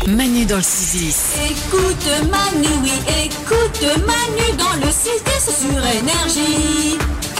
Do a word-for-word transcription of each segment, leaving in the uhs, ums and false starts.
Manu dans le six dix. Écoute Manu, oui, écoute Manu dans le six dix sur Énergie.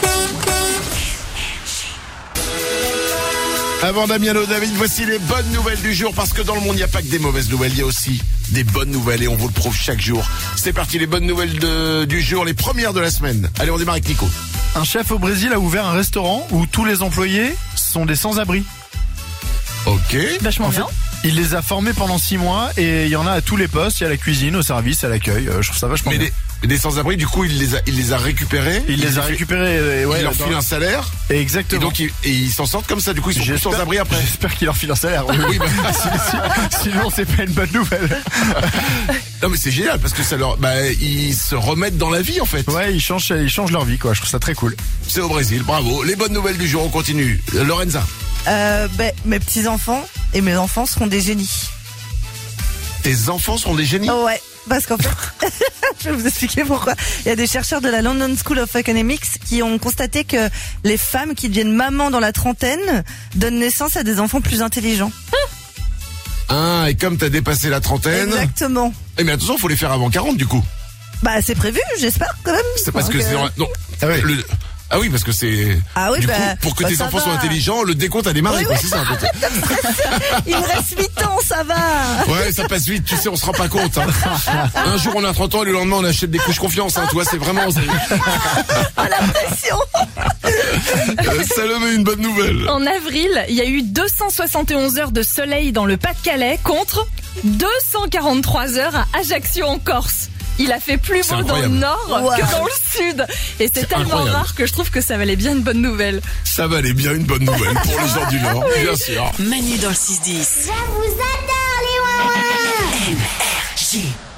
Avant Damiano David, voici les bonnes nouvelles du jour, parce que dans le monde, il n'y a pas que des mauvaises nouvelles, il y a aussi des bonnes nouvelles et on vous le prouve chaque jour. C'est parti, les bonnes nouvelles de, du jour, les premières de la semaine. Allez, on démarre avec Nico. Un chef au Brésil a ouvert un restaurant où tous les employés sont des sans-abri. Ok. Vachement En fait, bien. il les a formés pendant six mois et il y en a à tous les postes, il y a la cuisine, au service, à l'accueil. Euh, je trouve ça vachement Mais bien. des, des sans-abri, du coup, il les a, il les a récupérés. Il les a fait- récupérés, euh, ouais, il leur dans- file un salaire. Et Exactement. donc, ils, et ils s'en sortent comme ça. Du coup, ils sont plus J'espère- sans abri après. J'espère qu'il leur file un salaire. Oui, Oui, bah, Sinon, c'est pas une bonne nouvelle. non, mais c'est génial parce que ça leur, bah, ils se remettent dans la vie, en fait. Ouais, ils changent, ils changent leur vie, quoi. Je trouve ça très cool. C'est au Brésil. Bravo. Les bonnes nouvelles du jour, on continue. Euh, Lorenza. Euh, ben, mes petits-enfants et mes enfants seront des génies. Tes enfants sont des génies. Oh ouais, parce qu'en fait, je vais vous expliquer pourquoi. Il y a des chercheurs de la London School of Economics qui ont constaté que les femmes qui deviennent mamans dans la trentaine donnent naissance à des enfants plus intelligents. Ah, et comme t'as dépassé la trentaine. Exactement. Eh, mais attention, faut les faire avant quarante, du coup. Bah c'est prévu, j'espère quand même. C'est parce Donc, que c'est euh, dans la- non. Ah oui. Le- ah oui, parce que c'est. Ah oui, du bah, coup, pour que bah, tes ça enfants va. soient intelligents, le décompte a démarré, Oui, quoi. oui. C'est ça, en fait. Il me reste huit ans, ça va. Ouais, ça passe vite, tu sais, on se rend pas compte. Hein. Un jour on a trente ans et le lendemain on achète des couches confiance. Hein. Tu vois, c'est vraiment. C'est... Oh la pression. Euh, Salomé, une bonne nouvelle. En avril, il y a eu deux cent soixante et onze heures de soleil dans le Pas-de-Calais contre deux cent quarante-trois heures à Ajaccio en Corse. Il a fait plus C'est beau dans le incroyable. nord Wow. que dans le sud. Et c'est tellement incroyable. rare que je trouve que ça valait bien une bonne nouvelle. Ça valait bien une bonne nouvelle pour les gens du Nord, bien sûr. Manu dans le six dix. Je vous adore les ouin-ouin. Énergie.